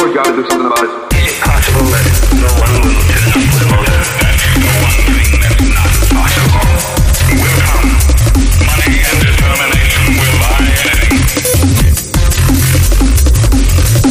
we've got to do something about it. Is it possible that no one